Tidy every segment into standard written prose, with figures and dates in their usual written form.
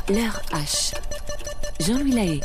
L'heure H. Jean-Louis Lahaye.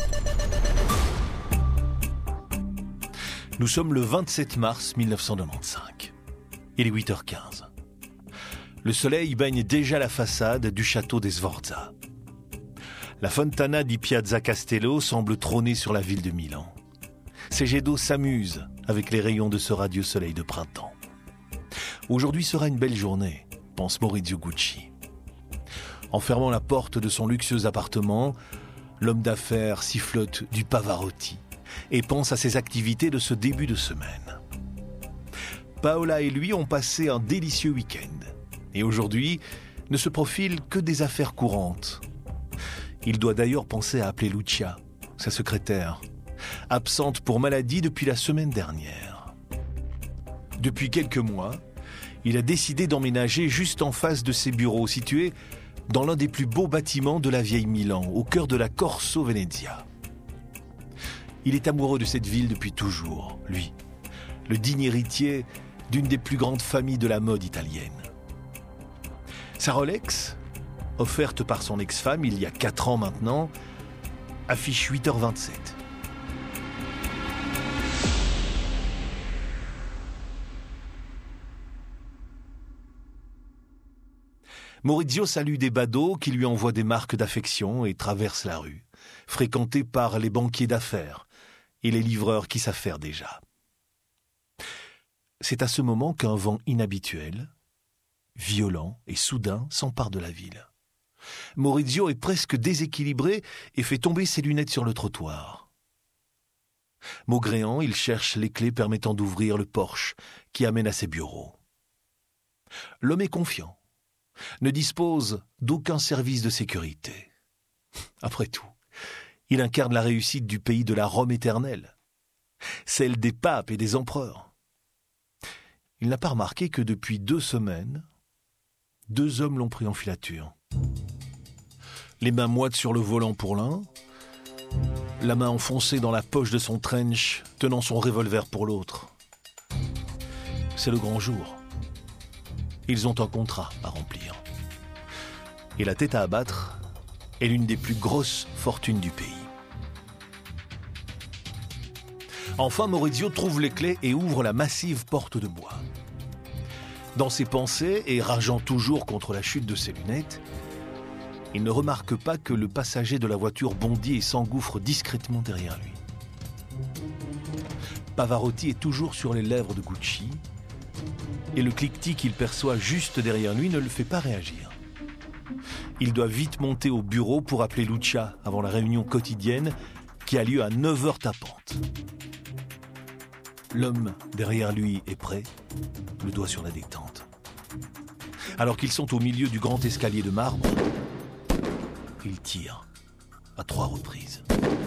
Nous sommes le 27 mars 1995. Il est 8h15. Le soleil baigne déjà la façade du château des Sforza. La Fontana di Piazza Castello semble trôner sur la ville de Milan. Ces jets d'eau s'amusent avec les rayons de ce radieux soleil de printemps. Aujourd'hui sera une belle journée, pense Maurizio Gucci. En fermant la porte de son luxueux appartement, l'homme d'affaires sifflote du Pavarotti et pense à ses activités de ce début de semaine. Paola et lui ont passé un délicieux week-end. Et aujourd'hui, ne se profilent que des affaires courantes. Il doit d'ailleurs penser à appeler Lucia, sa secrétaire, absente pour maladie depuis la semaine dernière. Depuis quelques mois, il a décidé d'emménager juste en face de ses bureaux, situés dans l'un des plus beaux bâtiments de la vieille Milan, au cœur de la Corso Venezia. Il est amoureux de cette ville depuis toujours, lui, le digne héritier d'une des plus grandes familles de la mode italienne. Sa Rolex, offerte par son ex-femme il y a 4 ans maintenant, affiche 8h27. Maurizio salue des badauds qui lui envoient des marques d'affection et traverse la rue, fréquenté par les banquiers d'affaires et les livreurs qui s'affairent déjà. C'est à ce moment qu'un vent inhabituel, violent et soudain s'empare de la ville. Maurizio est presque déséquilibré et fait tomber ses lunettes sur le trottoir. Maugréant, il cherche les clés permettant d'ouvrir le porche qui amène à ses bureaux. L'homme est confiant, ne dispose d'aucun service de sécurité. Après tout, il incarne la réussite du pays de la Rome éternelle, celle des papes et des empereurs. Il n'a pas remarqué que depuis 2 semaines, 2 hommes l'ont pris en filature. Les mains moites sur le volant pour l'un, la main enfoncée dans la poche de son trench, tenant son revolver pour l'autre. C'est le grand jour. Ils ont un contrat à remplir. Et la tête à abattre est l'une des plus grosses fortunes du pays. Enfin, Maurizio trouve les clés et ouvre la massive porte de bois. Dans ses pensées, et rageant toujours contre la chute de ses lunettes, il ne remarque pas que le passager de la voiture bondit et s'engouffre discrètement derrière lui. Pavarotti est toujours sur les lèvres de Gucci, et le cliquetis qu'il perçoit juste derrière lui ne le fait pas réagir. Il doit vite monter au bureau pour appeler Lucia avant la réunion quotidienne qui a lieu à 9h tapantes. L'homme derrière lui est prêt, le doigt sur la détente. Alors qu'ils sont au milieu du grand escalier de marbre, il tire à 3 reprises.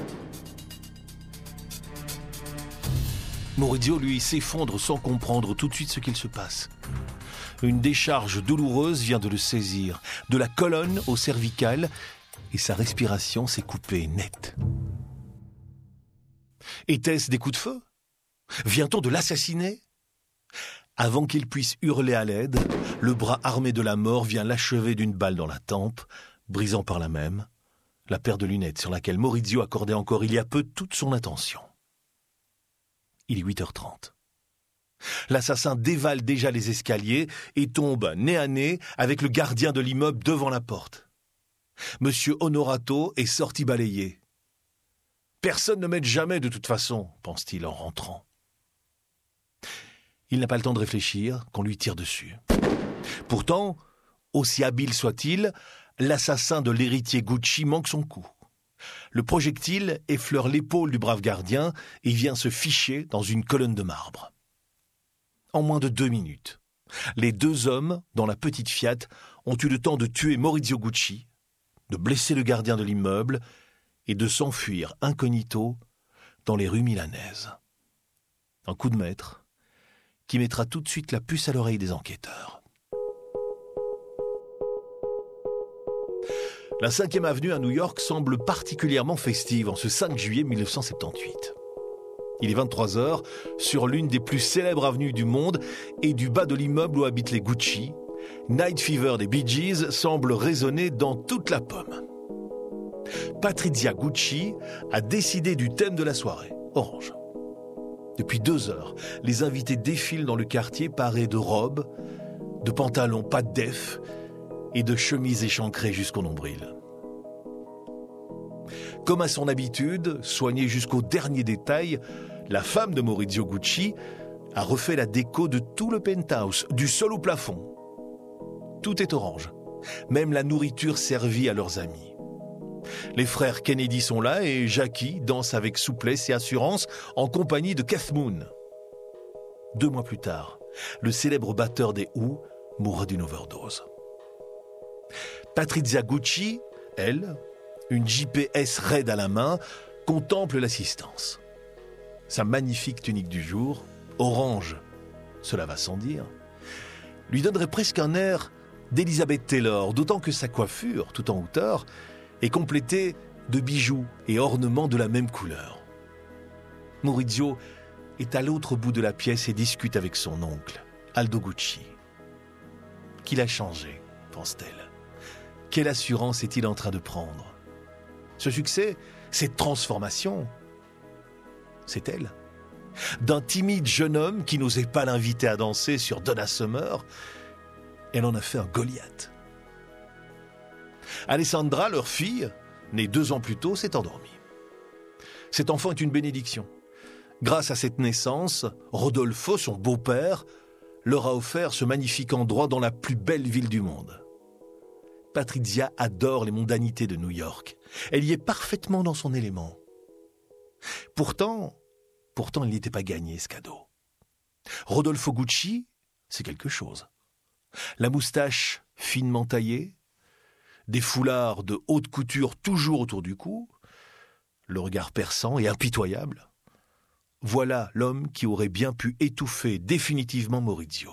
Maurizio, lui, s'effondre sans comprendre tout de suite ce qu'il se passe. Une décharge douloureuse vient de le saisir, de la colonne au cervical, et sa respiration s'est coupée net. Était-ce des coups de feu ? Vient-on de l'assassiner ? Avant qu'il puisse hurler à l'aide, le bras armé de la mort vient l'achever d'une balle dans la tempe, brisant par là même la paire de lunettes sur laquelle Maurizio accordait encore il y a peu toute son attention. Il est 8h30. L'assassin dévale déjà les escaliers et tombe nez à nez avec le gardien de l'immeuble devant la porte. Monsieur Honorato est sorti balayer. Personne ne m'aide jamais de toute façon, pense-t-il en rentrant. Il n'a pas le temps de réfléchir qu'on lui tire dessus. Pourtant, aussi habile soit-il, l'assassin de l'héritier Gucci manque son coup. Le projectile effleure l'épaule du brave gardien et vient se ficher dans une colonne de marbre. En moins de 2 minutes, les 2 hommes dans la petite Fiat ont eu le temps de tuer Maurizio Gucci, de blesser le gardien de l'immeuble et de s'enfuir incognito dans les rues milanaises. Un coup de maître qui mettra tout de suite la puce à l'oreille des enquêteurs. La 5e avenue à New York semble particulièrement festive en ce 5 juillet 1978. Il est 23h sur l'une des plus célèbres avenues du monde et du bas de l'immeuble où habitent les Gucci, Night Fever des Bee Gees semble résonner dans toute la pomme. Patrizia Gucci a décidé du thème de la soirée, orange. Depuis 2 heures, les invités défilent dans le quartier parés de robes, de pantalons pas de def et de chemises échancrées jusqu'au nombril. Comme à son habitude, soignée jusqu'au dernier détail, la femme de Maurizio Gucci a refait la déco de tout le penthouse, du sol au plafond. Tout est orange, même la nourriture servie à leurs amis. Les frères Kennedy sont là et Jackie danse avec souplesse et assurance en compagnie de Keith Moon. 2 mois plus tard, le célèbre batteur des Who mourra d'une overdose. Patrizia Gucci, elle, une GPS raide à la main, contemple l'assistance. Sa magnifique tunique du jour, orange, cela va sans dire, lui donnerait presque un air d'Elizabeth Taylor, d'autant que sa coiffure, tout en hauteur, est complétée de bijoux et ornements de la même couleur. Maurizio est à l'autre bout de la pièce et discute avec son oncle, Aldo Gucci. Qu'il a changé, pense-t-elle. Quelle assurance est-il en train de prendre? Ce succès, cette transformation, c'est elle. D'un timide jeune homme qui n'osait pas l'inviter à danser sur Donna Summer, elle en a fait un Goliath. Alessandra, leur fille, née 2 ans plus tôt, s'est endormie. Cet enfant est une bénédiction. Grâce à cette naissance, Rodolfo, son beau-père, leur a offert ce magnifique endroit dans la plus belle ville du monde. Patrizia adore les mondanités de New York. Elle y est parfaitement dans son élément. Pourtant, il n'était pas gagné, ce cadeau. Rodolfo Gucci, c'est quelque chose. La moustache finement taillée, des foulards de haute couture toujours autour du cou, le regard perçant et impitoyable. Voilà l'homme qui aurait bien pu étouffer définitivement Maurizio.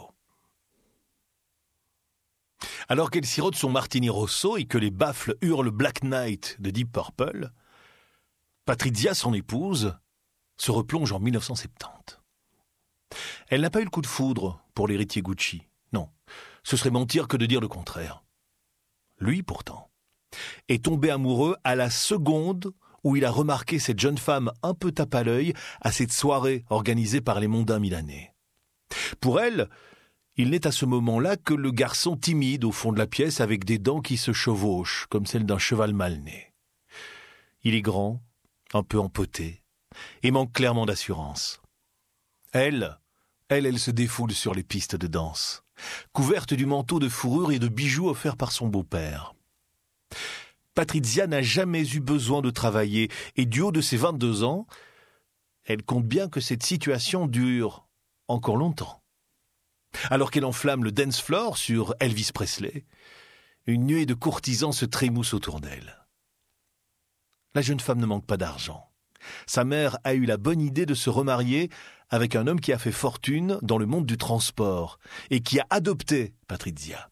Alors qu'elle sirote son martini rosso et que les baffles hurlent Black Knight de Deep Purple, Patrizia, son épouse, se replonge en 1970. Elle n'a pas eu le coup de foudre pour l'héritier Gucci. Non, ce serait mentir que de dire le contraire. Lui, pourtant, est tombé amoureux à la seconde où il a remarqué cette jeune femme un peu tape à l'œil à cette soirée organisée par les mondains milanais. Pour elle, il n'est à ce moment-là que le garçon timide au fond de la pièce avec des dents qui se chevauchent comme celles d'un cheval mal né. Il est grand, un peu empoté, et manque clairement d'assurance. Elle se défoule sur les pistes de danse, couverte du manteau de fourrure et de bijoux offerts par son beau-père. Patrizia n'a jamais eu besoin de travailler et du haut de ses 22 ans, elle compte bien que cette situation dure encore longtemps. Alors qu'elle enflamme le dance floor sur Elvis Presley, une nuée de courtisans se trémousse autour d'elle. La jeune femme ne manque pas d'argent. Sa mère a eu la bonne idée de se remarier avec un homme qui a fait fortune dans le monde du transport et qui a adopté Patrizia.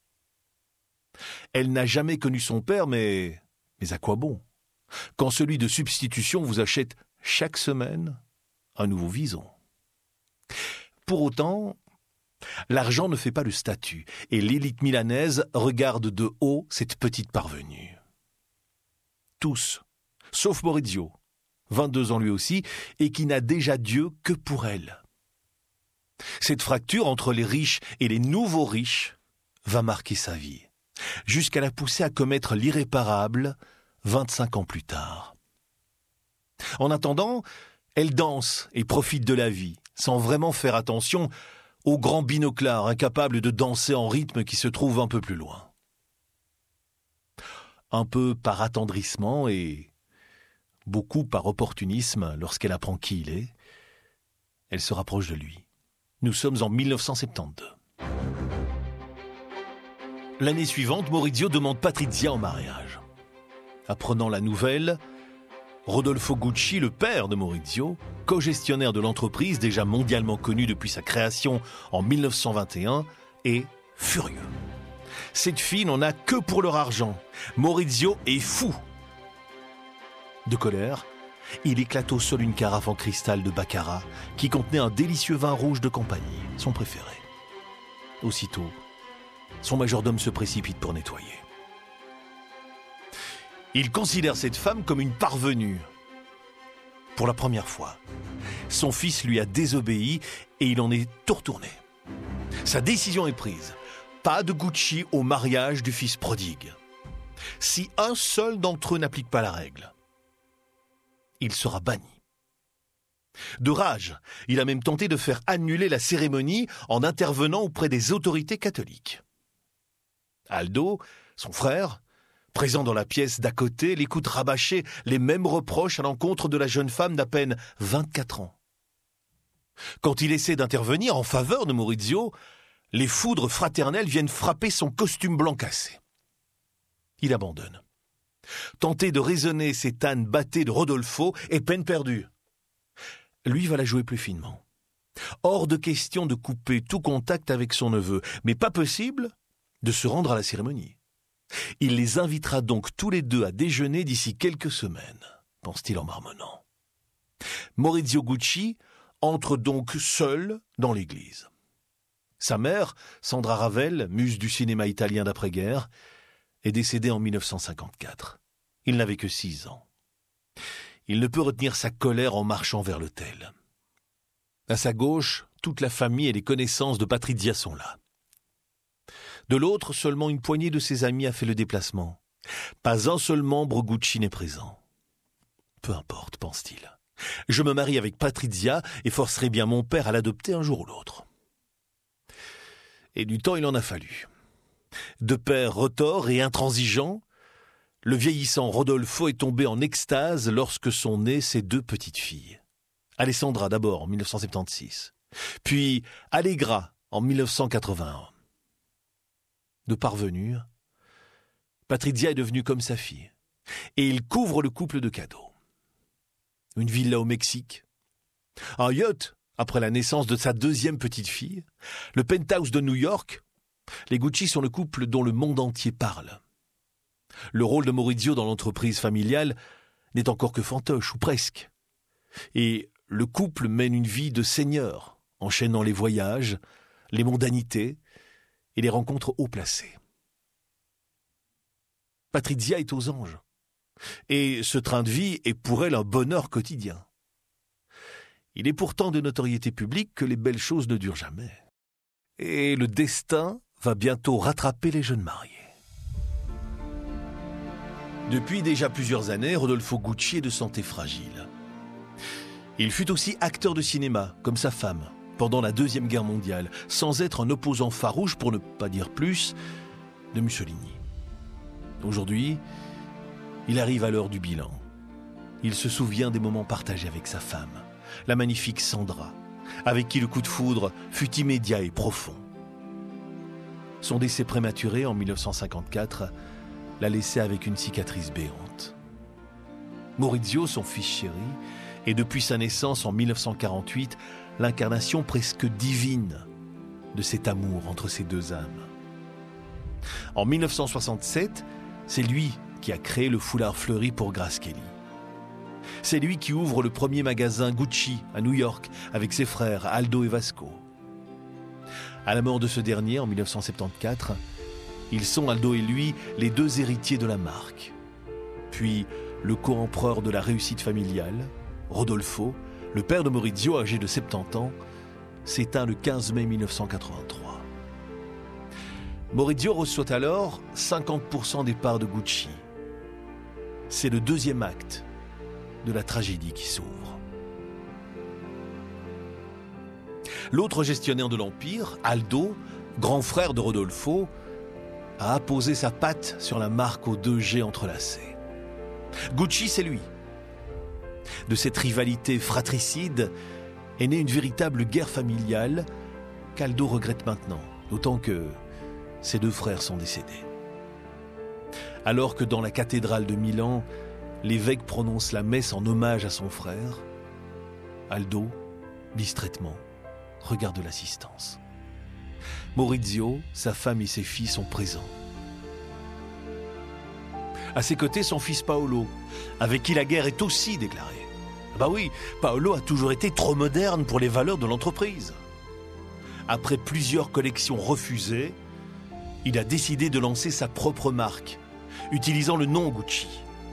Elle n'a jamais connu son père, mais à quoi bon? Quand celui de substitution vous achète chaque semaine un nouveau vison. Pour autant, l'argent ne fait pas le statut, et l'élite milanaise regarde de haut cette petite parvenue. Tous, sauf Maurizio, 22 ans lui aussi, et qui n'a déjà Dieu que pour elle. Cette fracture entre les riches et les nouveaux riches va marquer sa vie, jusqu'à la pousser à commettre l'irréparable 25 ans plus tard. En attendant, elle danse et profite de la vie, sans vraiment faire attention aux grands binoclars incapables de danser en rythme qui se trouve un peu plus loin. Un peu par attendrissement et beaucoup par opportunisme lorsqu'elle apprend qui il est, elle se rapproche de lui. Nous sommes en 1972. L'année suivante, Maurizio demande Patrizia en mariage. Apprenant la nouvelle, Rodolfo Gucci, le père de Maurizio, co-gestionnaire de l'entreprise déjà mondialement connue depuis sa création en 1921, est furieux. Cette fille n'en a que pour leur argent. Maurizio est fou. De colère, il éclate au sol une carafe en cristal de Baccarat qui contenait un délicieux vin rouge de compagnie, son préféré. Aussitôt, son majordome se précipite pour nettoyer. Il considère cette femme comme une parvenue. Pour la première fois, son fils lui a désobéi et il en est tout retourné. Sa décision est prise. Pas de Gucci au mariage du fils prodigue. Si un seul d'entre eux n'applique pas la règle, il sera banni. De rage, il a même tenté de faire annuler la cérémonie en intervenant auprès des autorités catholiques. Aldo, son frère, présent dans la pièce d'à côté, l'écoute rabâcher les mêmes reproches à l'encontre de la jeune femme d'à peine 24 ans. Quand il essaie d'intervenir en faveur de Maurizio, les foudres fraternelles viennent frapper son costume blanc cassé. Il abandonne. Tenter de raisonner cette âne batté de Rodolfo est peine perdue. Lui va la jouer plus finement. Hors de question de couper tout contact avec son neveu, mais pas possible de se rendre à la cérémonie. Il les invitera donc tous les deux à déjeuner d'ici quelques semaines, pense-t-il en marmonnant. Maurizio Gucci entre donc seul dans l'église. Sa mère, Sandra Ravel, muse du cinéma italien d'après-guerre, est décédée en 1954. Il n'avait que 6 ans. Il ne peut retenir sa colère en marchant vers l'autel. À sa gauche, toute la famille et les connaissances de Patrizia sont là. De l'autre, seulement une poignée de ses amis a fait le déplacement. Pas un seul membre Gucci n'est présent. Peu importe, pense-t-il. Je me marie avec Patrizia et forcerai bien mon père à l'adopter un jour ou l'autre. Et du temps, il en a fallu. De père retors et intransigeant, le vieillissant Rodolfo est tombé en extase lorsque sont nées ses 2 petites filles. Alessandra d'abord en 1976, puis Allegra en 1981. De parvenue, Patrizia est devenue comme sa fille, et il couvre le couple de cadeaux. Une villa au Mexique, un yacht après la naissance de sa 2e petite fille, le penthouse de New York. Les Gucci sont le couple dont le monde entier parle. Le rôle de Maurizio dans l'entreprise familiale n'est encore que fantoche, ou presque. Et le couple mène une vie de seigneur, enchaînant les voyages, les mondanités et les rencontres haut placées. Patrizia est aux anges, et ce train de vie est pour elle un bonheur quotidien. Il est pourtant de notoriété publique que les belles choses ne durent jamais. Et le destin va bientôt rattraper les jeunes mariés. Depuis déjà plusieurs années, Rodolfo Gucci est de santé fragile. Il fut aussi acteur de cinéma, comme sa femme, pendant la Deuxième Guerre mondiale, sans être un opposant farouche, pour ne pas dire plus, de Mussolini. Aujourd'hui, il arrive à l'heure du bilan. Il se souvient des moments partagés avec sa femme, la magnifique Sandra, avec qui le coup de foudre fut immédiat et profond. Son décès prématuré en 1954 l'a laissé avec une cicatrice béante. Maurizio, son fils chéri, est depuis sa naissance en 1948 l'incarnation presque divine de cet amour entre ces 2 âmes. En 1967, c'est lui qui a créé le foulard fleuri pour Grace Kelly. C'est lui qui ouvre le premier magasin Gucci à New York avec ses frères Aldo et Vasco. À la mort de ce dernier en 1974, ils sont, Aldo et lui, les 2 héritiers de la marque. Puis, le co-empereur de la réussite familiale, Rodolfo, le père de Maurizio, âgé de 70 ans, s'éteint le 15 mai 1983. Maurizio reçoit alors 50% des parts de Gucci. C'est le 2e acte de la tragédie qui s'ouvre. L'autre gestionnaire de l'Empire, Aldo, grand frère de Rodolfo, a apposé sa patte sur la marque aux 2 G entrelacés. Gucci, c'est lui. De cette rivalité fratricide est née une véritable guerre familiale qu'Aldo regrette maintenant, d'autant que ses 2 frères sont décédés. Alors que dans la cathédrale de Milan, l'évêque prononce la messe en hommage à son frère, Aldo, distraitement, regarde l'assistance. Maurizio, sa femme et ses filles sont présents. À ses côtés, son fils Paolo, avec qui la guerre est aussi déclarée. Bah oui, Paolo a toujours été trop moderne pour les valeurs de l'entreprise. Après plusieurs collections refusées, il a décidé de lancer sa propre marque, utilisant le nom Gucci.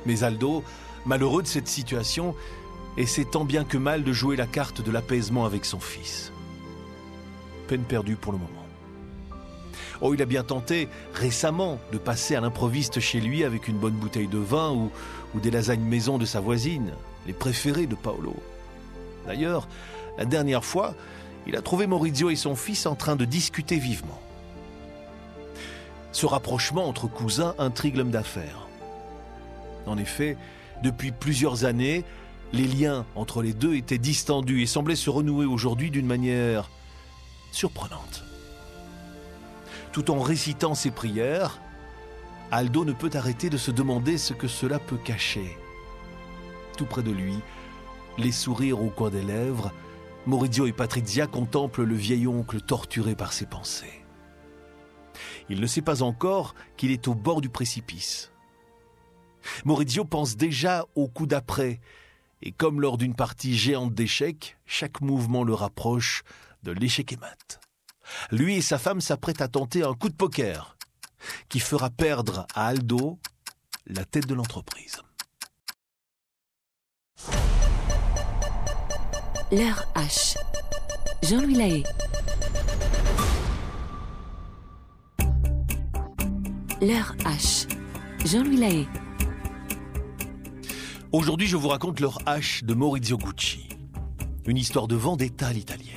Mais Aldo, malheureux de cette situation, essaie tant bien que mal de jouer la carte de l'apaisement avec son fils. Peine perdue pour le moment. Oh, il a bien tenté récemment de passer à l'improviste chez lui avec une bonne bouteille de vin ou des lasagnes maison de sa voisine, les préférées de Paolo. D'ailleurs, la dernière fois, il a trouvé Maurizio et son fils en train de discuter vivement. Ce rapprochement entre cousins intrigue l'homme d'affaires. En effet, depuis plusieurs années, les liens entre les deux étaient distendus et semblaient se renouer aujourd'hui d'une manière surprenante. Tout en récitant ses prières, Aldo ne peut arrêter de se demander ce que cela peut cacher. Tout près de lui, les sourires au coin des lèvres, Maurizio et Patrizia contemplent le vieil oncle torturé par ses pensées. Il ne sait pas encore qu'il est au bord du précipice. Maurizio pense déjà au coup d'après, et comme lors d'une partie géante d'échecs, chaque mouvement le rapproche de l'échec et mat. Lui et sa femme s'apprêtent à tenter un coup de poker qui fera perdre à Aldo la tête de l'entreprise. L'heure H. Jean-Louis Lahaye. L'heure H. Jean-Louis Lahaye. Aujourd'hui, je vous raconte l'heure H de Maurizio Gucci, une histoire de vendetta à l'italienne.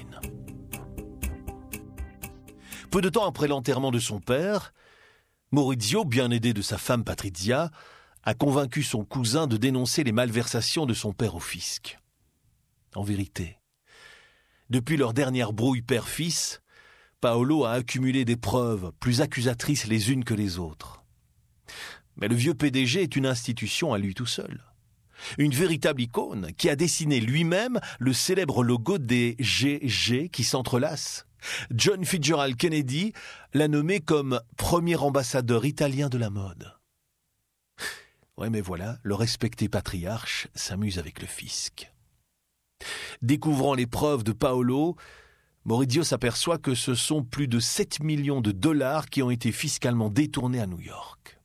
Peu de temps après l'enterrement de son père, Maurizio, bien aidé de sa femme Patrizia, a convaincu son cousin de dénoncer les malversations de son père au fisc. En vérité, depuis leur dernière brouille père-fils, Paolo a accumulé des preuves plus accusatrices les unes que les autres. Mais le vieux PDG est une institution à lui tout seul. Une véritable icône qui a dessiné lui-même le célèbre logo des GG qui s'entrelacent. John Fitzgerald Kennedy l'a nommé comme premier ambassadeur italien de la mode. Ouais, mais voilà, le respecté patriarche s'amuse avec le fisc. Découvrant les preuves de Paolo, Maurizio s'aperçoit que ce sont plus de 7 millions de dollars qui ont été fiscalement détournés à New York.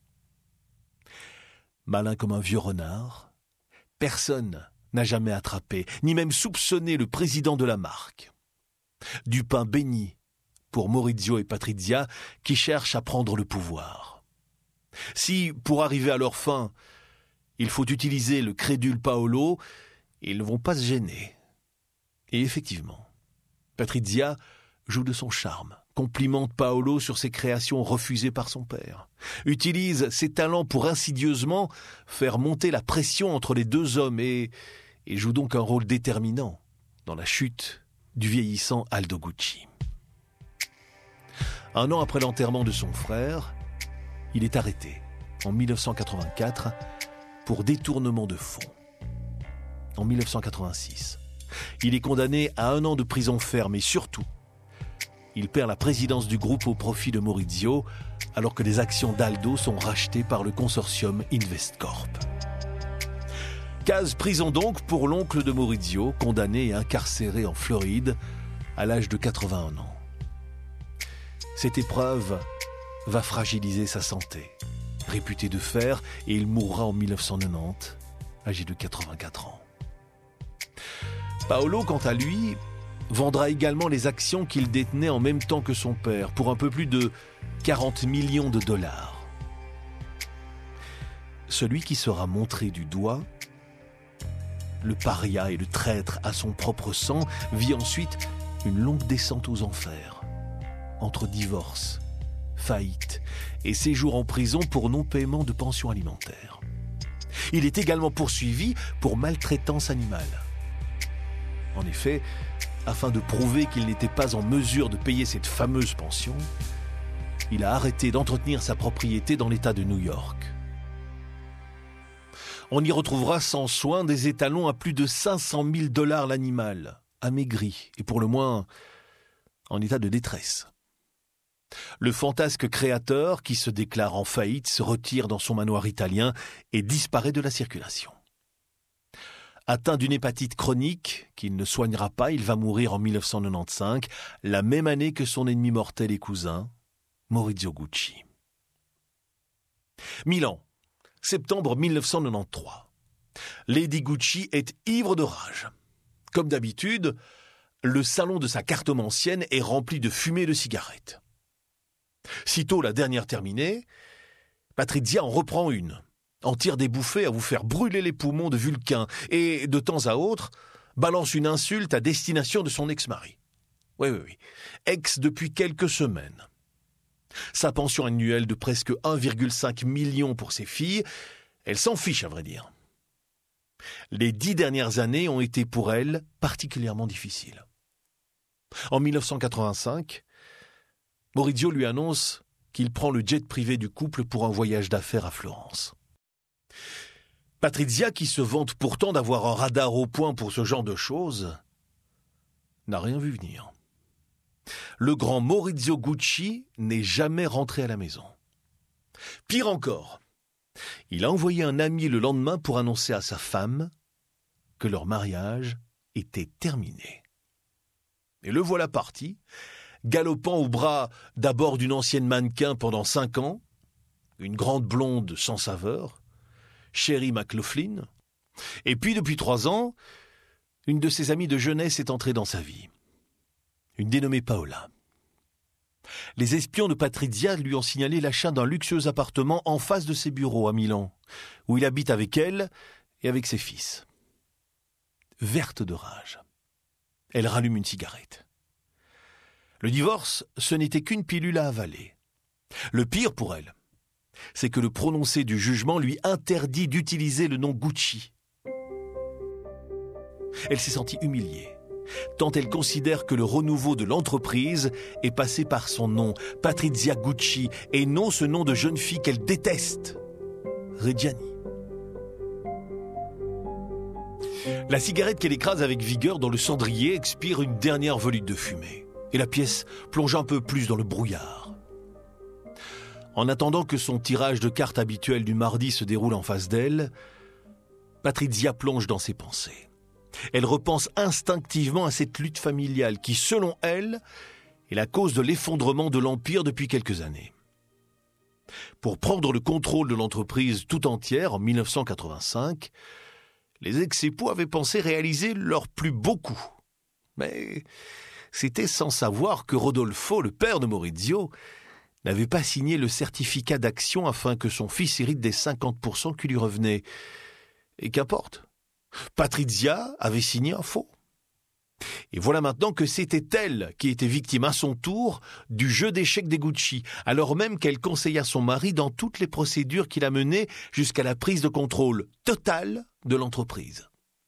Malin comme un vieux renard, personne n'a jamais attrapé, ni même soupçonné le président de la marque. Du pain béni pour Maurizio et Patrizia qui cherchent à prendre le pouvoir. Si, pour arriver à leur fin, il faut utiliser le crédule Paolo, ils ne vont pas se gêner. Et effectivement, Patrizia joue de son charme, complimente Paolo sur ses créations refusées par son père, utilise ses talents pour insidieusement faire monter la pression entre les deux hommes et joue donc un rôle déterminant dans la chute du vieillissant Aldo Gucci. Un an après l'enterrement de son frère, il est arrêté en 1984 pour détournement de fonds. En 1986, il est condamné à 1 an de prison ferme et surtout, il perd la présidence du groupe au profit de Maurizio alors que les actions d'Aldo sont rachetées par le consortium Investcorp. Case prison donc pour l'oncle de Maurizio, condamné et incarcéré en Floride à l'âge de 81 ans. Cette épreuve va fragiliser sa santé. Réputé de fer, et il mourra en 1990, âgé de 84 ans. Paolo, quant à lui, vendra également les actions qu'il détenait en même temps que son père, pour un peu plus de 40 millions de dollars. Celui qui sera montré du doigt, le paria et le traître à son propre sang, vit ensuite une longue descente aux enfers, entre divorce, faillite et séjour en prison pour non-paiement de pension alimentaire. Il est également poursuivi pour maltraitance animale. En effet, afin de prouver qu'il n'était pas en mesure de payer cette fameuse pension, il a arrêté d'entretenir sa propriété dans l'État de New York. On y retrouvera sans soin des étalons à plus de 500 000 $ l'animal, amaigri et pour le moins en état de détresse. Le fantasque créateur, qui se déclare en faillite, se retire dans son manoir italien et disparaît de la circulation. Atteint d'une hépatite chronique qu'il ne soignera pas, il va mourir en 1995, la même année que son ennemi mortel et cousin, Maurizio Gucci. Milan, Septembre 1993. Lady Gucci est ivre de rage. Comme d'habitude, le salon de sa cartomancienne est rempli de fumée de cigarettes. Sitôt la dernière terminée, Patrizia en reprend une, en tire des bouffées à vous faire brûler les poumons de Vulcain et, de temps à autre, balance une insulte à destination de son ex-mari. Oui. Ex depuis quelques semaines. Sa pension annuelle de presque 1,5 million pour ses filles, elle s'en fiche à vrai dire. Les 10 dernières années ont été pour elle particulièrement difficiles. En 1985, Maurizio lui annonce qu'il prend le jet privé du couple pour un voyage d'affaires à Florence. Patrizia, qui se vante pourtant d'avoir un radar au point pour ce genre de choses, n'a rien vu venir. Le grand Maurizio Gucci n'est jamais rentré à la maison. Pire encore, il a envoyé un ami le lendemain pour annoncer à sa femme que leur mariage était terminé. Et le voilà parti, galopant au bras d'abord d'une ancienne mannequin pendant 5 ans, une grande blonde sans saveur, Sherry McLaughlin, et puis depuis 3 ans, une de ses amies de jeunesse est entrée dans sa vie, une dénommée Paola. Les espions de Patrizia lui ont signalé l'achat d'un luxueux appartement en face de ses bureaux à Milan, où il habite avec elle et avec ses fils. Verte de rage, elle rallume une cigarette. Le divorce, ce n'était qu'une pilule à avaler. Le pire pour elle, c'est que le prononcé du jugement lui interdit d'utiliser le nom Gucci. Elle s'est sentie humiliée, tant elle considère que le renouveau de l'entreprise est passé par son nom, Patrizia Gucci, et non ce nom de jeune fille qu'elle déteste, Reggiani. La cigarette qu'elle écrase avec vigueur dans le cendrier expire une dernière volute de fumée, et la pièce plonge un peu plus dans le brouillard. En attendant que son tirage de cartes habituel du mardi se déroule en face d'elle, Patrizia plonge dans ses pensées. Elle repense instinctivement à cette lutte familiale qui, selon elle, est la cause de l'effondrement de l'Empire depuis quelques années. Pour prendre le contrôle de l'entreprise tout entière en 1985, les ex-époux avaient pensé réaliser leur plus beau coup. Mais c'était sans savoir que Rodolfo, le père de Maurizio, n'avait pas signé le certificat d'action afin que son fils hérite des 50% qui lui revenaient. Et qu'importe, Patrizia avait signé un faux. Et voilà maintenant que c'était elle qui était victime à son tour du jeu d'échecs des Gucci, alors même qu'elle conseilla son mari dans toutes les procédures qu'il a menées jusqu'à la prise de contrôle totale de l'entreprise.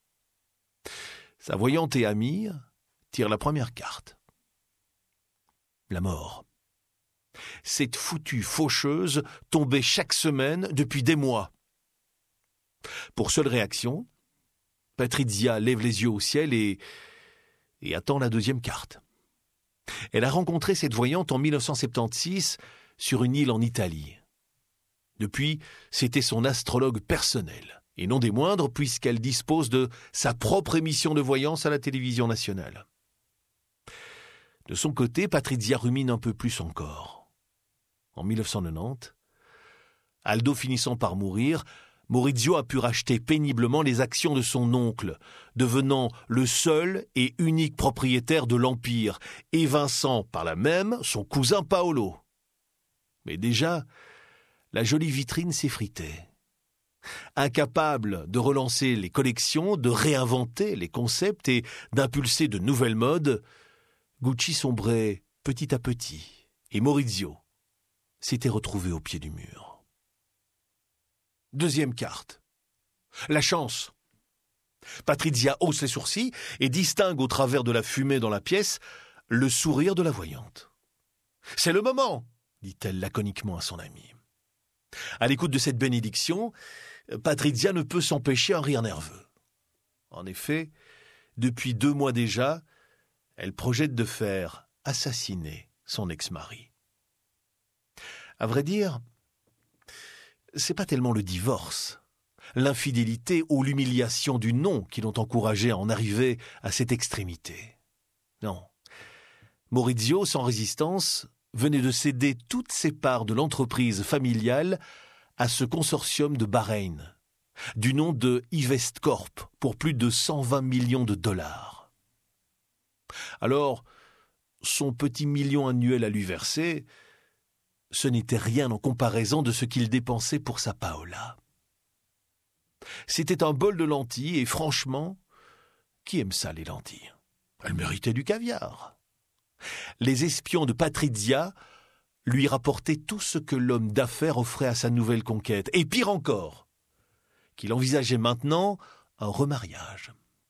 Sa voyante et amie tire la première carte. La mort. Cette foutue faucheuse tombait chaque semaine depuis des mois. Pour seule réaction, Patrizia lève les yeux au ciel et attend la deuxième carte. Elle a rencontré cette voyante en 1976 sur une île en Italie. Depuis, c'était son astrologue personnel, et non des moindres puisqu'elle dispose de sa propre émission de voyance à la télévision nationale. De son côté, Patrizia rumine un peu plus encore. En 1990, Aldo finissant par mourir, Maurizio a pu racheter péniblement les actions de son oncle, devenant le seul et unique propriétaire de l'Empire, évinçant par là même son cousin Paolo. Mais déjà, la jolie vitrine s'effritait. Incapable de relancer les collections, de réinventer les concepts et d'impulser de nouvelles modes, Gucci sombrait petit à petit, et Maurizio s'était retrouvé au pied du mur. Deuxième carte. La chance. Patrizia hausse les sourcils et distingue au travers de la fumée dans la pièce le sourire de la voyante. « C'est le moment !» dit-elle laconiquement à son ami. À l'écoute de cette bénédiction, Patrizia ne peut s'empêcher un rire nerveux. En effet, depuis 2 mois déjà, elle projette de faire assassiner son ex-mari. À vrai dire, c'est pas tellement le divorce, l'infidélité ou l'humiliation du nom qui l'ont encouragé à en arriver à cette extrémité. Non. Maurizio, sans résistance, venait de céder toutes ses parts de l'entreprise familiale à ce consortium de Bahreïn, du nom de Investcorp, pour plus de 120 millions de dollars. Alors, son petit million annuel à lui verser, ce n'était rien en comparaison de ce qu'il dépensait pour sa Paola. C'était un bol de lentilles et franchement, qui aime ça les lentilles? Elle méritait du caviar. Les espions de Patrizia lui rapportaient tout ce que l'homme d'affaires offrait à sa nouvelle conquête, et pire encore, qu'il envisageait maintenant un remariage.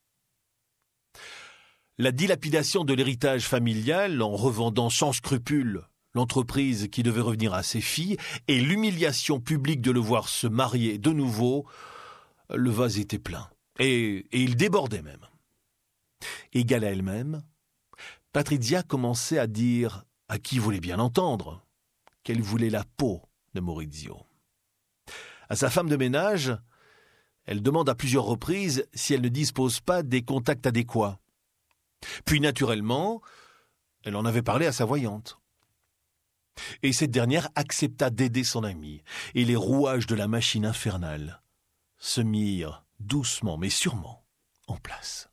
La dilapidation de l'héritage familial en revendant sans scrupule l'entreprise qui devait revenir à ses filles et l'humiliation publique de le voir se marier de nouveau, le vase était plein et il débordait même. Égale à elle-même, Patrizia commençait à dire, à qui voulait bien l'entendre, qu'elle voulait la peau de Maurizio. À sa femme de ménage, elle demande à plusieurs reprises si elle ne dispose pas des contacts adéquats. Puis naturellement, elle en avait parlé à sa voyante. Et cette dernière accepta d'aider son amie, et les rouages de la machine infernale se mirent doucement mais sûrement en place.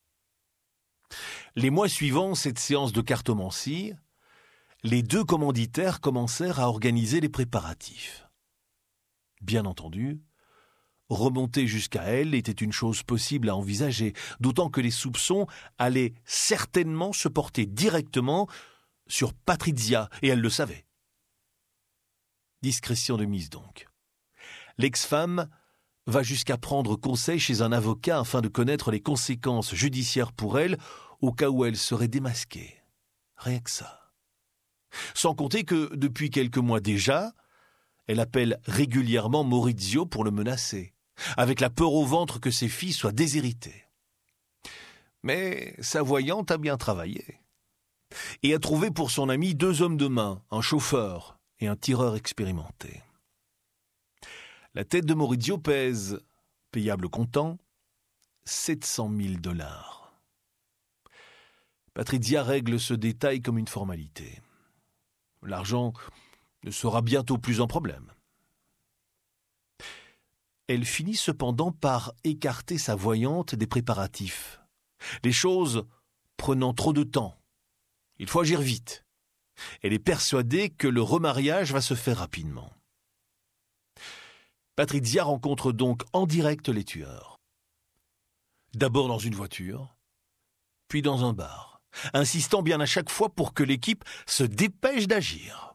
Les mois suivant cette séance de cartomancie, les deux commanditaires commencèrent à organiser les préparatifs. Bien entendu, remonter jusqu'à elle était une chose possible à envisager, d'autant que les soupçons allaient certainement se porter directement sur Patrizia, et elle le savait. Discrétion de mise donc. L'ex-femme va jusqu'à prendre conseil chez un avocat afin de connaître les conséquences judiciaires pour elle au cas où elle serait démasquée. Rien que ça. Sans compter que, depuis quelques mois déjà, elle appelle régulièrement Maurizio pour le menacer, avec la peur au ventre que ses filles soient déshéritées. Mais sa voyante a bien travaillé et a trouvé pour son ami 2 hommes de main, un chauffeur et un tireur expérimenté. La tête de Maurizio pèse, payable comptant, 700 000 $. Patrizia règle ce détail comme une formalité. L'argent ne sera bientôt plus un problème. Elle finit cependant par écarter sa voyante des préparatifs. Les choses prenant trop de temps. Il faut agir vite. Elle est persuadée que le remariage va se faire rapidement. Patrizia rencontre donc en direct les tueurs. D'abord dans une voiture, puis dans un bar, insistant bien à chaque fois pour que l'équipe se dépêche d'agir.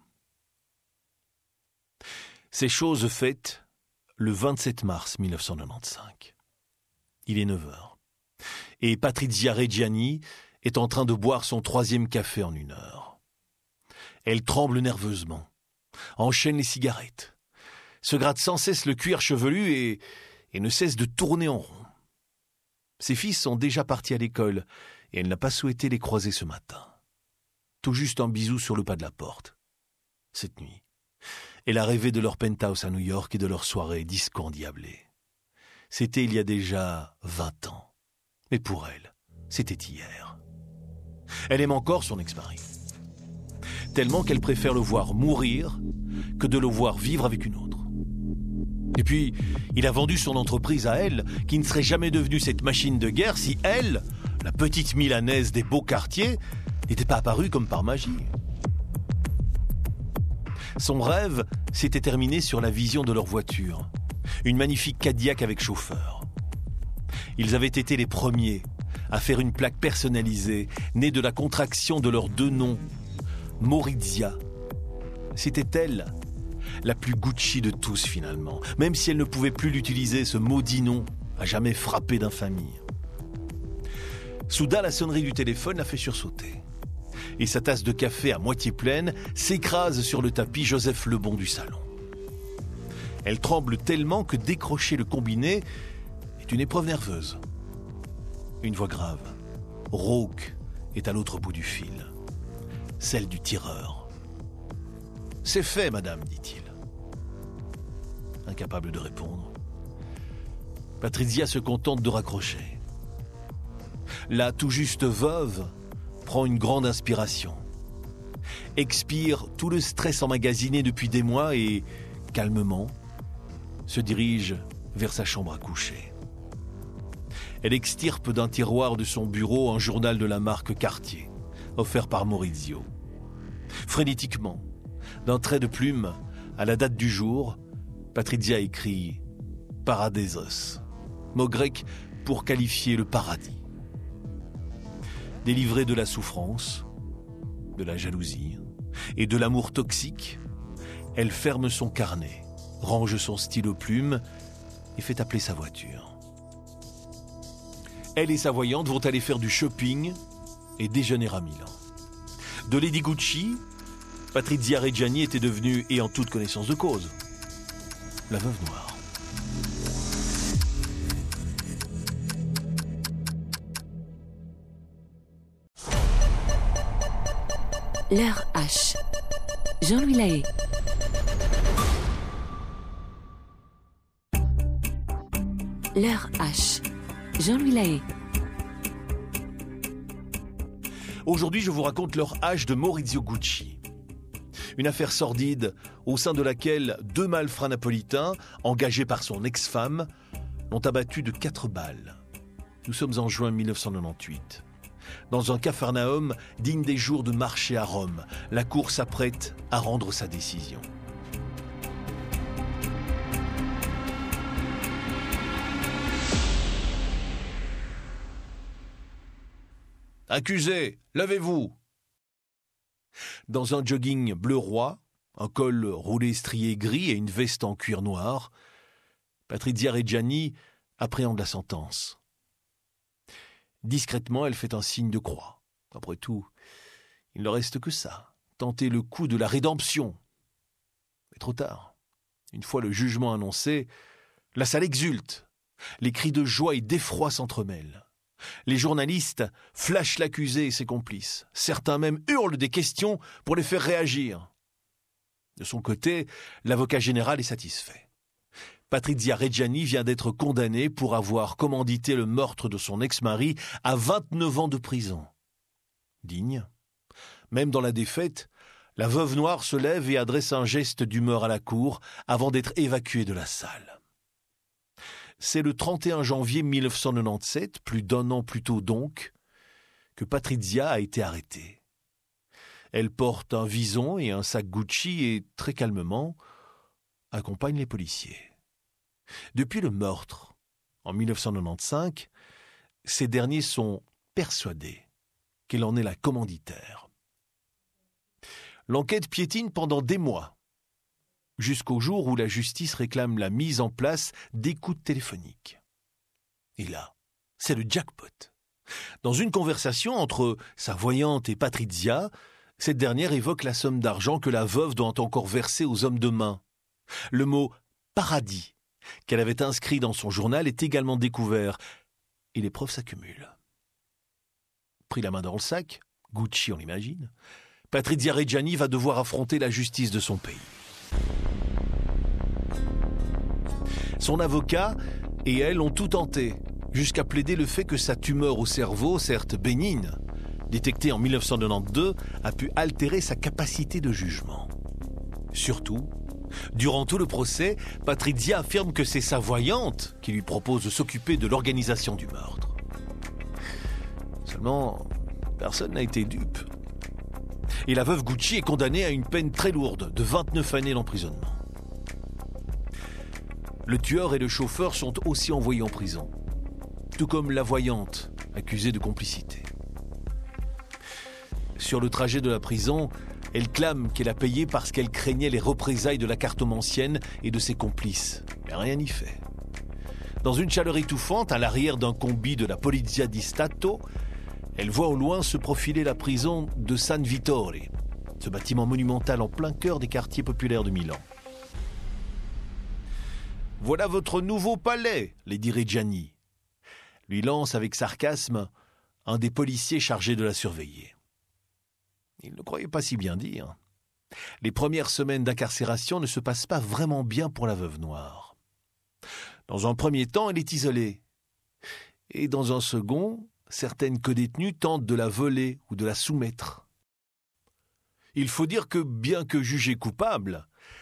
Ces choses faites le 27 mars 1995. Il est 9h. Et Patrizia Reggiani est en train de boire son 3e café en 1 heure. Elle tremble nerveusement, enchaîne les cigarettes, se gratte sans cesse le cuir chevelu et ne cesse de tourner en rond. Ses fils sont déjà partis à l'école et elle n'a pas souhaité les croiser ce matin. Tout juste un bisou sur le pas de la porte. Cette nuit, elle a rêvé de leur penthouse à New York et de leur soirée disco endiablée. C'était il y a déjà 20 ans. Mais pour elle, c'était hier. Elle aime encore son ex-mari. Tellement qu'elle préfère le voir mourir que de le voir vivre avec une autre. Et puis, il a vendu son entreprise à elle, qui ne serait jamais devenue cette machine de guerre si elle, la petite Milanaise des beaux quartiers, n'était pas apparue comme par magie. Son rêve s'était terminé sur la vision de leur voiture, une magnifique Cadillac avec chauffeur. Ils avaient été les premiers à faire une plaque personnalisée, née de la contraction de leurs 2 noms, Maurizia. C'était elle, la plus Gucci de tous finalement, même si elle ne pouvait plus l'utiliser, ce maudit nom, à jamais frappé d'infamie. Soudain, la sonnerie du téléphone l'a fait sursauter. Et sa tasse de café à moitié pleine s'écrase sur le tapis Joseph Lebon du salon. Elle tremble tellement que décrocher le combiné est une épreuve nerveuse. Une voix grave, rauque, est à l'autre bout du fil. Celle du tireur. « C'est fait, madame, dit-il. » Incapable de répondre, Patrizia se contente de raccrocher. La tout juste veuve prend une grande inspiration, expire tout le stress emmagasiné depuis des mois et, calmement, se dirige vers sa chambre à coucher. Elle extirpe d'un tiroir de son bureau un journal de la marque Cartier, offert par Maurizio. Frénétiquement, d'un trait de plume, à la date du jour, Patrizia écrit « Paradisos », mot grec pour qualifier le paradis. Délivrée de la souffrance, de la jalousie et de l'amour toxique, elle ferme son carnet, range son stylo plume et fait appeler sa voiture. Elle et sa voyante vont aller faire du shopping et déjeuner à Milan. De Lady Gucci, Patrizia Reggiani était devenue, et en toute connaissance de cause, la veuve noire. L'heure H. Jean-Louis Lahaye. L'heure H. Jean-Louis Lahaye. Aujourd'hui, je vous raconte l'heure H de Maurizio Gucci. Une affaire sordide au sein de laquelle 2 malfrats napolitains, engagés par son ex-femme, l'ont abattu de 4 balles. Nous sommes en juin 1998. Dans un capharnaüm digne des jours de marché à Rome, la cour s'apprête à rendre sa décision. Accusé, levez-vous! Dans un jogging bleu roi, un col roulé strié gris et une veste en cuir noir, Patrizia Reggiani appréhende la sentence. Discrètement, elle fait un signe de croix. Après tout, il ne reste que ça, tenter le coup de la rédemption. Mais trop tard. Une fois le jugement annoncé, la salle exulte. Les cris de joie et d'effroi s'entremêlent. Les journalistes flashent l'accusé et ses complices. Certains même hurlent des questions pour les faire réagir. De son côté, l'avocat général est satisfait. Patrizia Reggiani vient d'être condamnée pour avoir commandité le meurtre de son ex-mari à 29 ans de prison. Digne. Même dans la défaite, la veuve noire se lève et adresse un geste d'humeur à la cour avant d'être évacuée de la salle. C'est le 31 janvier 1997, plus d'1 an plus tôt donc, que Patrizia a été arrêtée. Elle porte un vison et un sac Gucci et, très calmement, accompagne les policiers. Depuis le meurtre, en 1995, ces derniers sont persuadés qu'elle en est la commanditaire. L'enquête piétine pendant des mois, jusqu'au jour où la justice réclame la mise en place d'écoutes téléphoniques. Et là, c'est le jackpot. Dans une conversation entre sa voyante et Patrizia, cette dernière évoque la somme d'argent que la veuve doit encore verser aux hommes de main. Le mot « paradis » qu'elle avait inscrit dans son journal est également découvert, et les preuves s'accumulent. Pris la main dans le sac, Gucci on l'imagine, Patrizia Reggiani va devoir affronter la justice de son pays. Son avocat et elle ont tout tenté, jusqu'à plaider le fait que sa tumeur au cerveau, certes bénigne, détectée en 1992, a pu altérer sa capacité de jugement. Surtout, durant tout le procès, Patrizia affirme que c'est sa voyante qui lui propose de s'occuper de l'organisation du meurtre. Seulement, personne n'a été dupe. Et la veuve Gucci est condamnée à une peine très lourde de 29 années d'emprisonnement. Le tueur et le chauffeur sont aussi envoyés en prison, tout comme la voyante, accusée de complicité. Sur le trajet de la prison, elle clame qu'elle a payé parce qu'elle craignait les représailles de la cartomancienne et de ses complices. Mais rien n'y fait. Dans une chaleur étouffante, à l'arrière d'un combi de la Polizia di Stato, elle voit au loin se profiler la prison de San Vittore, ce bâtiment monumental en plein cœur des quartiers populaires de Milan. « Voilà votre nouveau palais, Lady Reggiani », lui lance avec sarcasme un des policiers chargés de la surveiller. Il ne croyait pas si bien dire. Les premières semaines d'incarcération ne se passent pas vraiment bien pour la veuve noire. Dans un premier temps, elle est isolée. Et dans un second, certaines codétenues tentent de la voler ou de la soumettre. Il faut dire que, bien que jugée coupable,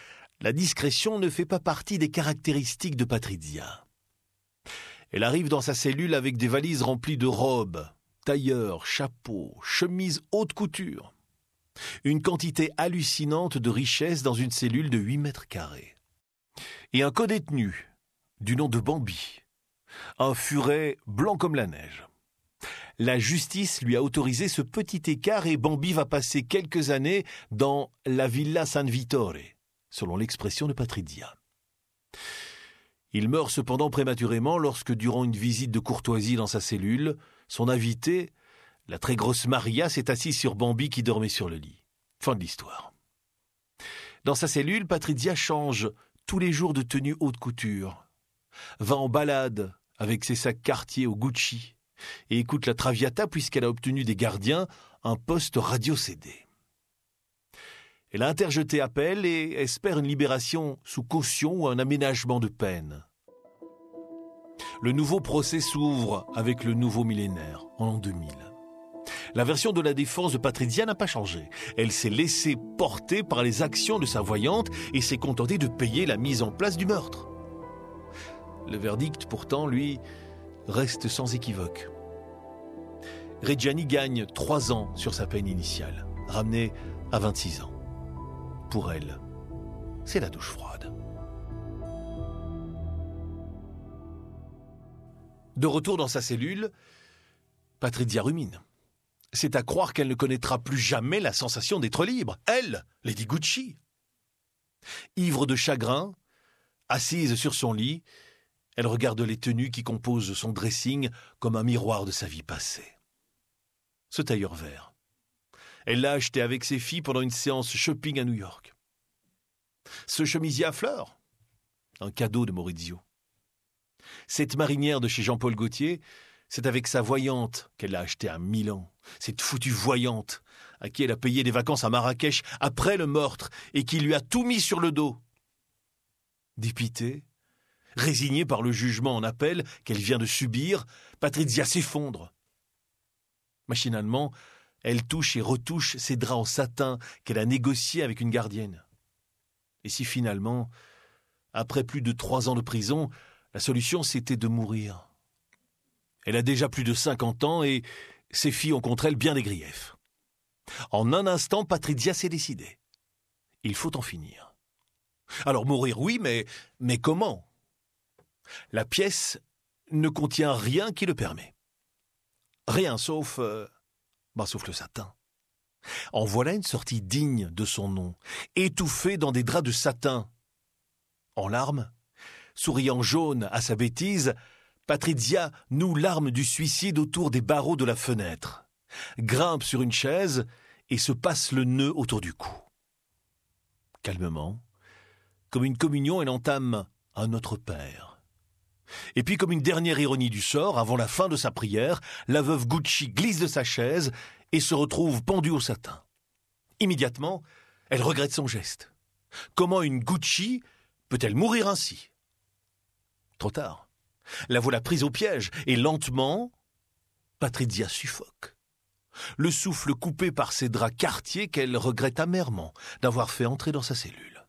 la discrétion ne fait pas partie des caractéristiques de Patrizia. Elle arrive dans sa cellule avec des valises remplies de robes, tailleurs, chapeaux, chemises haute couture. Une quantité hallucinante de richesses dans une cellule de 8 mètres carrés. Et un codétenu, du nom de Bambi, un furet blanc comme la neige. La justice lui a autorisé ce petit écart et Bambi va passer quelques années dans la Villa San Vittore, selon l'expression de Patrizia. Il meurt cependant prématurément lorsque, durant une visite de courtoisie dans sa cellule, son invité, la très grosse Maria, s'est assise sur Bambi qui dormait sur le lit. Fin de l'histoire. Dans sa cellule, Patrizia change tous les jours de tenue haute couture, va en balade avec ses sacs Cartier au Gucci et écoute la Traviata puisqu'elle a obtenu des gardiens un poste radio-CD. Elle a interjeté appel et espère une libération sous caution ou un aménagement de peine. Le nouveau procès s'ouvre avec le nouveau millénaire, en l'an 2000. La version de la défense de Patrizia n'a pas changé. Elle s'est laissée porter par les actions de sa voyante et s'est contentée de payer la mise en place du meurtre. Le verdict, pourtant, lui, reste sans équivoque. Reggiani gagne 3 ans sur sa peine initiale, ramenée à 26 ans. Pour elle, c'est la douche froide. De retour dans sa cellule, Patrizia rumine. C'est à croire qu'elle ne connaîtra plus jamais la sensation d'être libre. Elle, Lady Gucci. Ivre de chagrin, assise sur son lit, elle regarde les tenues qui composent son dressing comme un miroir de sa vie passée. Ce tailleur vert, elle l'a acheté avec ses filles pendant une séance shopping à New York. Ce chemisier à fleurs, un cadeau de Maurizio. Cette marinière de chez Jean-Paul Gaultier, c'est avec sa voyante qu'elle l'a achetée à Milan. Cette foutue voyante à qui elle a payé des vacances à Marrakech après le meurtre et qui lui a tout mis sur le dos. Dépitée, résignée par le jugement en appel qu'elle vient de subir, Patrizia s'effondre. Machinalement, elle touche et retouche ses draps en satin qu'elle a négociés avec une gardienne. Et si finalement, après plus de 3 ans de prison, la solution c'était de mourir. Elle a déjà plus de 50 ans et ses filles ont contre elle bien des griefs. En un instant, Patrizia s'est décidée. Il faut en finir. Alors mourir, oui, mais comment ? La pièce ne contient rien qui le permet. Rien, sauf le satin. En voilà une sortie digne de son nom, étouffée dans des draps de satin. En larmes, souriant jaune à sa bêtise, Patrizia noue l'arme du suicide autour des barreaux de la fenêtre, grimpe sur une chaise et se passe le nœud autour du cou. Calmement, comme une communion, elle entame un Notre Père. Et puis, comme une dernière ironie du sort, avant la fin de sa prière, la veuve Gucci glisse de sa chaise et se retrouve pendue au satin. Immédiatement, elle regrette son geste. Comment une Gucci peut-elle mourir ainsi ? Trop tard. La voilà prise au piège et lentement, Patrizia suffoque. Le souffle coupé par ses draps Cartier qu'elle regrette amèrement d'avoir fait entrer dans sa cellule.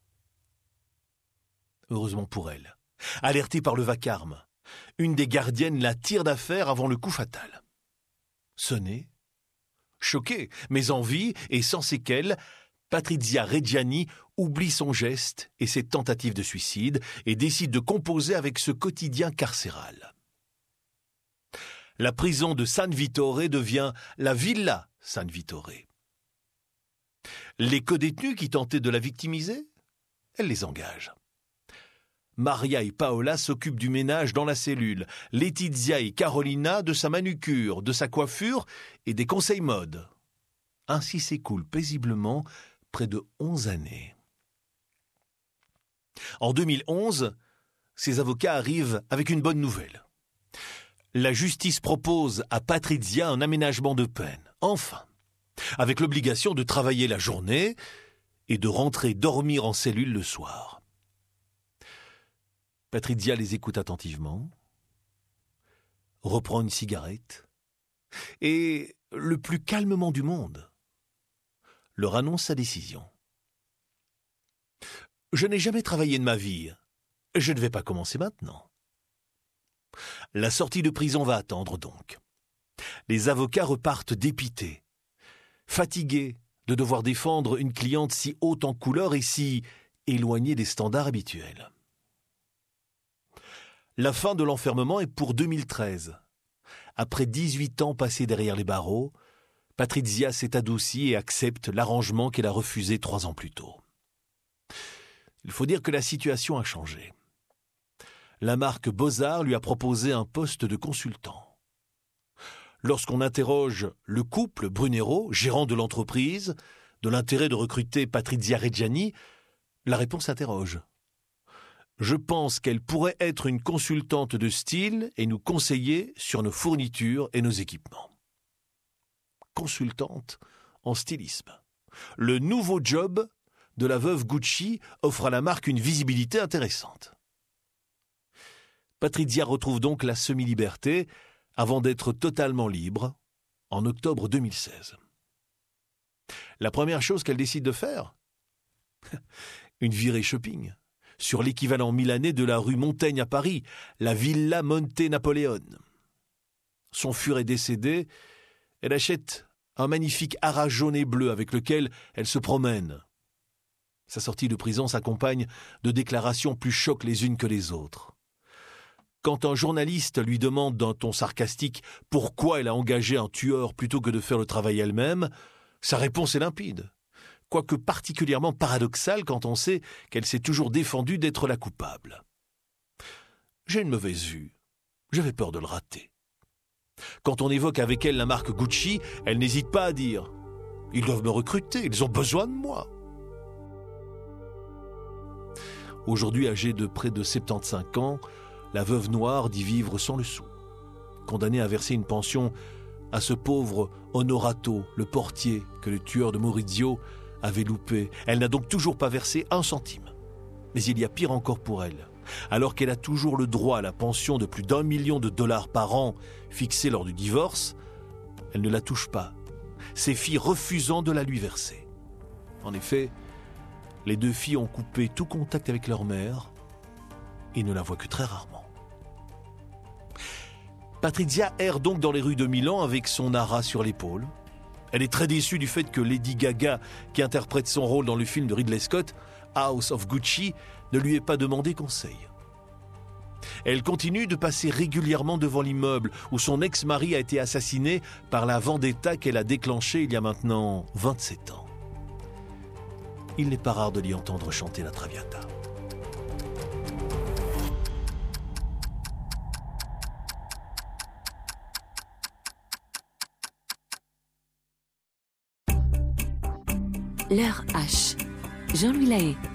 Heureusement pour elle, alertée par le vacarme, une des gardiennes la tire d'affaire avant le coup fatal. Sonnée, choquée, mais en vie et sans séquelles, Patrizia Reggiani oublie son geste et ses tentatives de suicide et décide de composer avec ce quotidien carcéral. La prison de San Vittore devient la Villa San Vittore. Les codétenus qui tentaient de la victimiser, elle les engage. Maria et Paola s'occupent du ménage dans la cellule, Letizia et Carolina de sa manucure, de sa coiffure et des conseils mode. Ainsi s'écoulent paisiblement près de 11 années. En 2011, ses avocats arrivent avec une bonne nouvelle. La justice propose à Patrizia un aménagement de peine, enfin, avec l'obligation de travailler la journée et de rentrer dormir en cellule le soir. Patrizia les écoute attentivement, reprend une cigarette et, le plus calmement du monde, leur annonce sa décision. Je n'ai jamais travaillé de ma vie. Je ne vais pas commencer maintenant. La sortie de prison va attendre donc. Les avocats repartent dépités, fatigués de devoir défendre une cliente si haute en couleur et si éloignée des standards habituels. La fin de l'enfermement est pour 2013. Après 18 ans passés derrière les barreaux, Patrizia s'est adoucie et accepte l'arrangement qu'elle a refusé 3 ans plus tôt. Il faut dire que la situation a changé. La marque Beaux-Arts lui a proposé un poste de consultant. Lorsqu'on interroge le couple Brunero, gérant de l'entreprise, de l'intérêt de recruter Patrizia Reggiani, la réponse interroge. Je pense qu'elle pourrait être une consultante de style et nous conseiller sur nos fournitures et nos équipements. Consultante en stylisme. Le nouveau job de la veuve Gucci offre à la marque une visibilité intéressante. Patrizia retrouve donc la semi-liberté avant d'être totalement libre en octobre 2016. La première chose qu'elle décide de faire ? Une virée shopping sur l'équivalent milanais de la rue Montaigne à Paris, la Villa Monte Napoleone. Son fur est décédé, elle achète un magnifique haras jaune et bleu avec lequel elle se promène. Sa sortie de prison s'accompagne de déclarations plus chocs les unes que les autres. Quand un journaliste lui demande d'un ton sarcastique pourquoi elle a engagé un tueur plutôt que de faire le travail elle-même, sa réponse est limpide, quoique particulièrement paradoxale quand on sait qu'elle s'est toujours défendue d'être la coupable. J'ai une mauvaise vue, j'avais peur de le rater. Quand on évoque avec elle la marque Gucci, elle n'hésite pas à dire « Ils doivent me recruter, ils ont besoin de moi ». Aujourd'hui âgée de près de 75 ans, la veuve noire dit vivre sans le sou. Condamnée à verser une pension à ce pauvre Onorato, le portier que le tueur de Maurizio avait loupé, elle n'a donc toujours pas versé 1 centime. Mais il y a pire encore pour elle. Alors qu'elle a toujours le droit à la pension de plus d'1 million de dollars par an fixée lors du divorce, elle ne la touche pas, ses filles refusant de la lui verser. En effet, les 2 filles ont coupé tout contact avec leur mère et ne la voient que très rarement. Patrizia erre donc dans les rues de Milan avec son haras sur l'épaule. Elle est très déçue du fait que Lady Gaga, qui interprète son rôle dans le film de Ridley Scott, House of Gucci, ne lui ait pas demandé conseil. Elle continue de passer régulièrement devant l'immeuble où son ex-mari a été assassiné par la vendetta qu'elle a déclenchée il y a maintenant 27 ans. Il n'est pas rare de l'y entendre chanter la Traviata. L'heure H. Jean-Louis Lahaye.